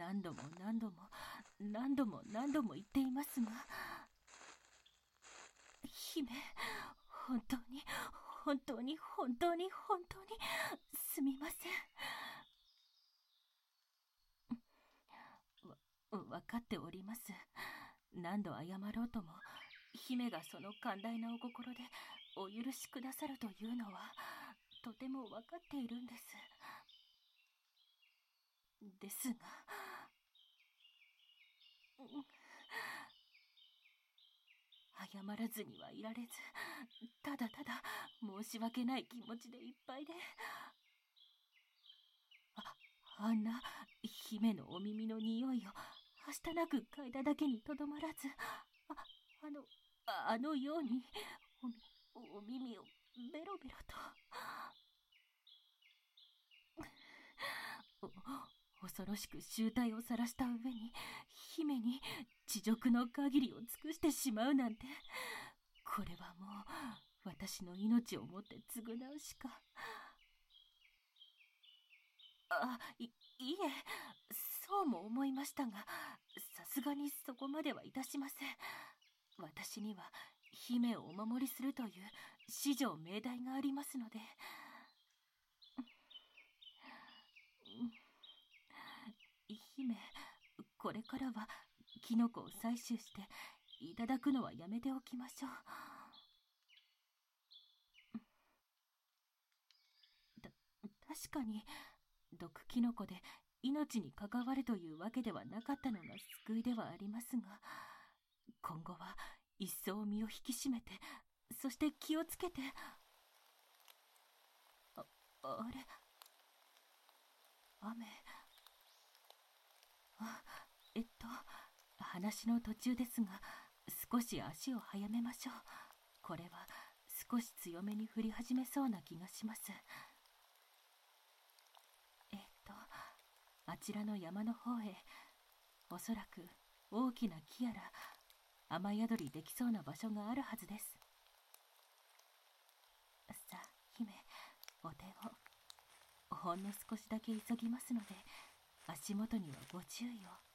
何度も何度も何度も何度も言っていますが、姫、本当に本当に本当に本当にすみません。分かっております。何度謝ろうとも、姫がその寛大なお心でお許しくださるというのはとても分かっているんです。ですが、謝らずにはいられず、ただただ申し訳ない気持ちでいっぱいで、あんな姫のお耳の匂いをはしたなく嗅いだだけにとどまらず、あのようにお耳をベロベロと。恐ろしく醜態を晒した上に、姫に恥辱の限りを尽くしてしまうなんて、これはもう私の命をもって償うしか。いえ、そうも思いましたが、さすがにそこまではいたしません。私には姫をお守りするという至上命題がありますので。姫、これからはキノコを採取していただくのはやめておきましょう。確かに毒キノコで命に関わるというわけではなかったのが救いではありますが、今後は一層身を引き締めて、そして気をつけて。あれ、雨。話の途中ですが、少し足を早めましょう。これは少し強めに降り始めそうな気がします。あちらの山の方へ、おそらく大きな木やら雨宿りできそうな場所があるはずです。さあ、姫、お手を。ほんの少しだけ急ぎますので、足元にはご注意を。